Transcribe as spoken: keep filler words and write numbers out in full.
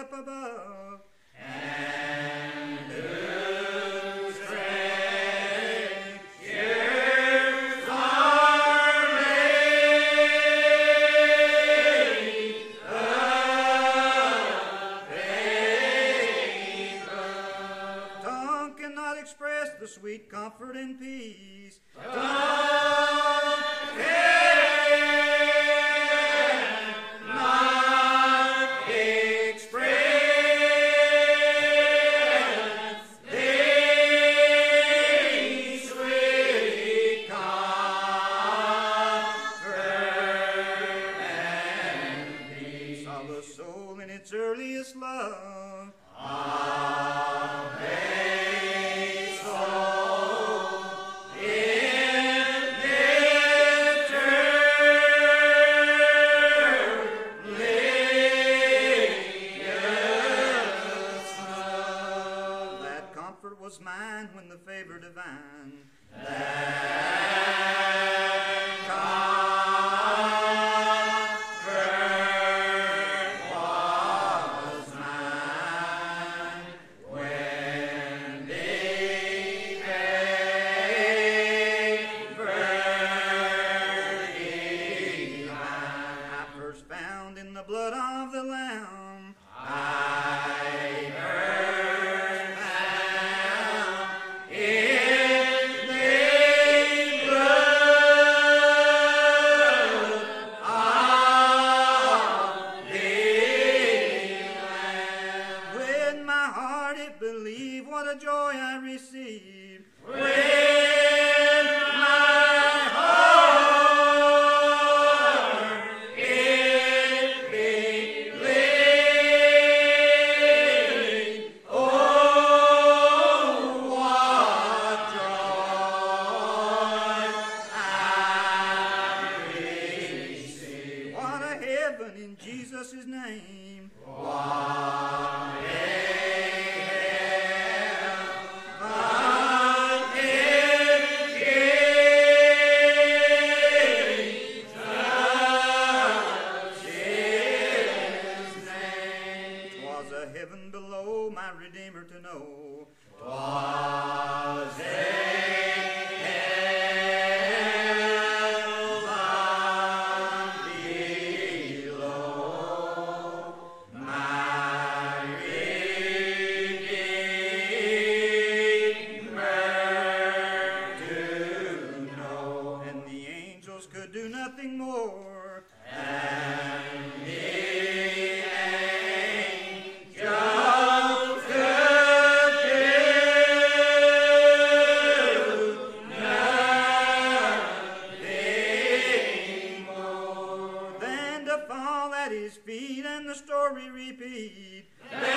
up above. And whose strength years are made of faith. Tongue cannot express the sweet comfort and peace. Tongue cannot express these sweet comfort and peace Of the soul in its earliest love. of a soul in victorious love. That comfort was mine when the favor divine. That comfort was mine when the favor divine I first found in the blood of the Lamb. I first found in the blood of the Lamb. When my heart it believed, what a joy I received. When my heart it believed, oh, what joy I received. What a heaven in Jesus' name. What a Twas a heaven below my Redeemer to know. Was a heaven below my Redeemer to know, And the angels could do nothing more. and the angels could do nothing more Than to fall at his feet and the story repeat. than